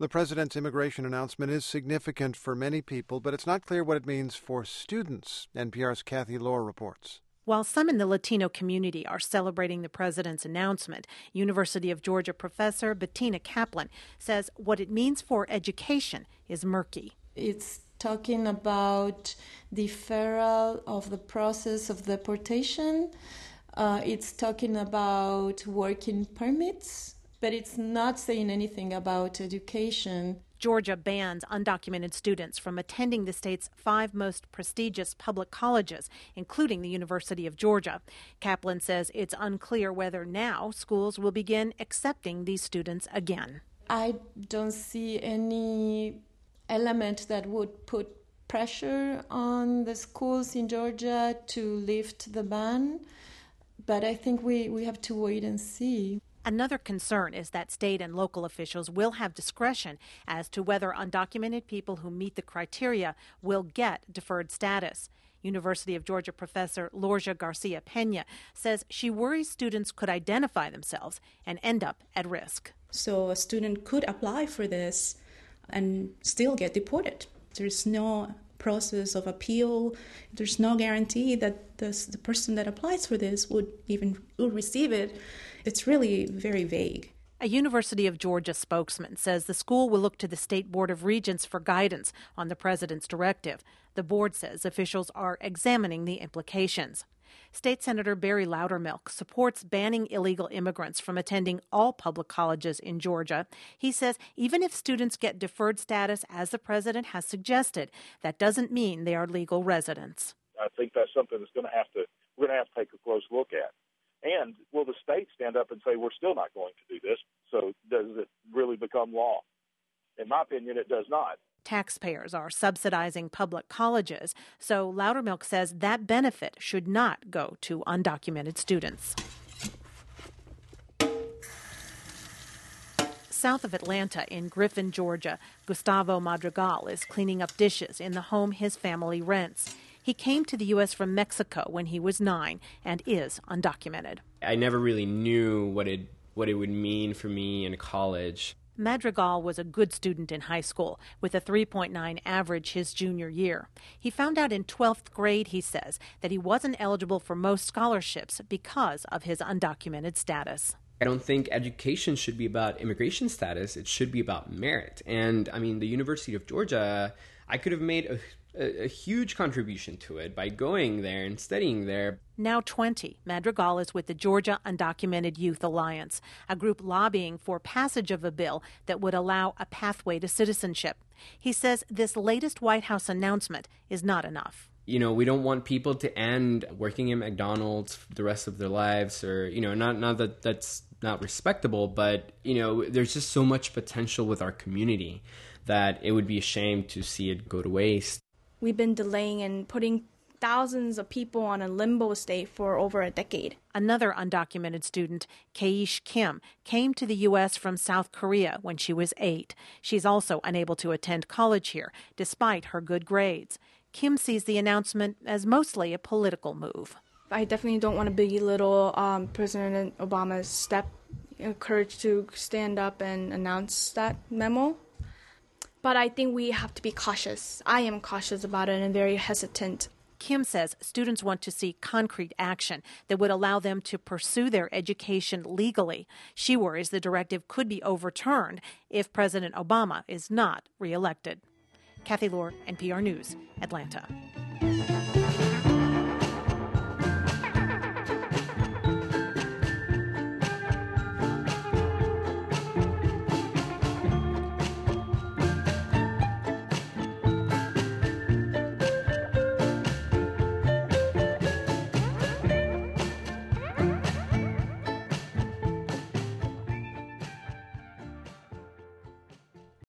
The president's immigration announcement is significant for many people, but it's not clear what it means for students. NPR's Kathy Lohr reports. While some in the Latino community are celebrating the president's announcement, University of Georgia professor Bettina Kaplan says what it means for education is murky. It's talking about deferral of the process of deportation. It's talking about working permits, but it's not saying anything about education. Georgia bans undocumented students from attending the state's 5 most prestigious public colleges, including the University of Georgia. Kaplan says it's unclear whether now schools will begin accepting these students again. I don't see any element that would put pressure on the schools in Georgia to lift the ban, but I think we have to wait and see. Another concern is that state and local officials will have discretion as to whether undocumented people who meet the criteria will get deferred status. University of Georgia professor Lorgia Garcia Pena says she worries students could identify themselves and end up at risk. So a student could apply for this and still get deported. There's no process of appeal. There's no guarantee that the person that applies for this would receive it. It's really very vague. A University of Georgia spokesman says the school will look to the State Board of Regents for guidance on the president's directive. The board says officials are examining the implications. State Senator Barry Loudermilk supports banning illegal immigrants from attending all public colleges in Georgia. He says even if students get deferred status, as the president has suggested, that doesn't mean they are legal residents. I think that's something we're going to have to take a close look at. And will the state stand up and say, we're still not going to do this? So does it really become law? In my opinion, it does not. Taxpayers are subsidizing public colleges, so Loudermilk says that benefit should not go to undocumented students. South of Atlanta in Griffin, Georgia, Gustavo Madrigal is cleaning up dishes in the home his family rents. He came to the U.S. from Mexico when he was 9 and is undocumented. I never really knew what it would mean for me in college. Madrigal was a good student in high school, with a 3.9 average his junior year. He found out in 12th grade, he says, that he wasn't eligible for most scholarships because of his undocumented status. I don't think education should be about immigration status. It should be about merit. And, I mean, the University of Georgia, I could have made a huge contribution to it by going there and studying there. Now 20, Madrigal is with the Georgia Undocumented Youth Alliance, a group lobbying for passage of a bill that would allow a pathway to citizenship. He says this latest White House announcement is not enough. You know, we don't want people to end working at McDonald's for the rest of their lives, or, you know, not that that's not respectable, but, you know, there's just so much potential with our community that it would be a shame to see it go to waste. We've been delaying and putting thousands of people on a limbo state for over a decade. Another undocumented student, Keish Kim, came to the U.S. from South Korea when she was 8. She's also unable to attend college here, despite her good grades. Kim sees the announcement as mostly a political move. I definitely don't want to belittle President Obama's courage to stand up and announce that memo. But I think we have to be cautious. I am cautious about it and very hesitant. Kim says students want to see concrete action that would allow them to pursue their education legally. She worries the directive could be overturned if President Obama is not reelected. Kathy Lohr, NPR News, Atlanta.